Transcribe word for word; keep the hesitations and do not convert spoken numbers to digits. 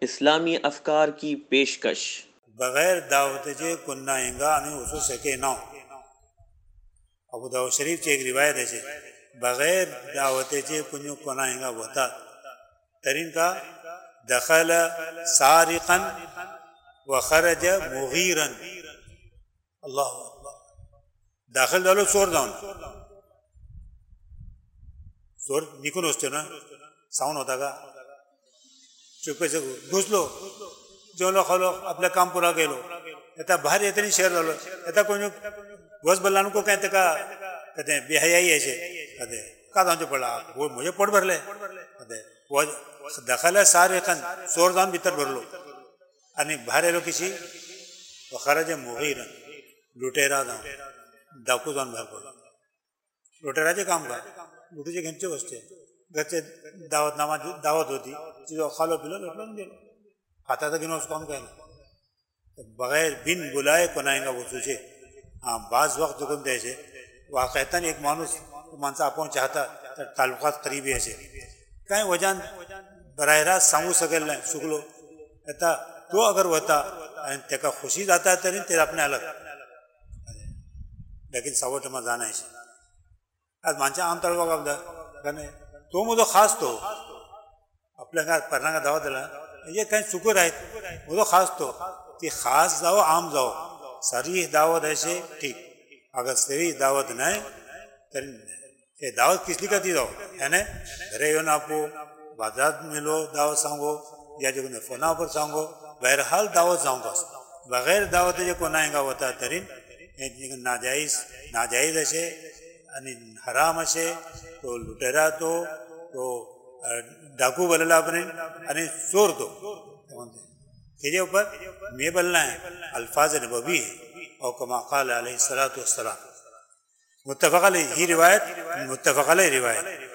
اسلامی افکار کی پیشکش بغیر دعوت چے کننا انگا ہمیں اسو سکے نو ابو داؤد شریف چے ایک روایت ہے بغیر دعوت چے کنو کنا انگا ہوتا ترین کا دخل سارقا وخرج مغیرا اللہ اکبر داخل دالو چور داؤن چور نکن ہوستے نا ساؤن ہوتا گا چپے سے گھس لو جو لو خلو اپنا کام پورا گئے لو ایتا باہر اتنی شہر لو ایتا کوئی گوز بلانو کو کہتے کا کہتے ہیں بے حیائی ایسے کہتے ہیں کہا داؤن جو پڑھا وہ مجھے پڑھ بھر لے کہتے ہیں وہ دخل سارقا چور داؤن بھیتر بھر لو یعنی باہر لو کسی وخرج مغیرا لوٹیرا داؤن ڈاکو داؤن بھر پڑھو لوٹیرا جے کام کا لوٹے جے گھنچے بستے گھر سے دعوت نامہ دعوت ہوتی چیزوں کھالو پلو لوٹو نہیں دے کھاتا تھا گنو اس کو ہم کہنا بغیر بن بلائے کنائیں گا وہ سوچے ہاں بعض وقت جو کم دے سے واقعتا ایک مانوس مانسا اپون چاہتا تعلقات قریبی ایسے کہیں وجان براہ راست سامو سکل لیں سکلو کہتا تو اگر ہوتا تیکا خوشی جاتا ہے ترین تیرا اپنے الگ لیکن سوٹ مزانا ایسے آج مانچا عام طور پر کہنے تو مجھے خاص تو اپنے گھر پڑھنا کا دعوت دلا یہ کہیں شکر ہے مجھے خاص تو کہ خاص جاؤ عام جاؤ سریح دعوت ایسے ٹھیک اگر سریح دعوت نہ ہے یہ دعوت کس لیے کا دی جاؤ یعنی گھرے ہو نہ پو بازار میں لو دعوت سانگو یا جو فونا پر سانگو بہرحال دعوت جاؤں گا بغیر دعوت جو کو نائیں گا ہوتا ہے ترین ناجائز ناجائز ایسے یعنی حرام ایسے تو لٹیرا تو تو ڈاکو بللا اپنے یعنی چور تو کے اوپر میں بلنا ہے الفاظ نبوی ہے اور کما قال علیہ الصلوۃ والسلام متفق علیہ ہی روایت متفق علیہ روایت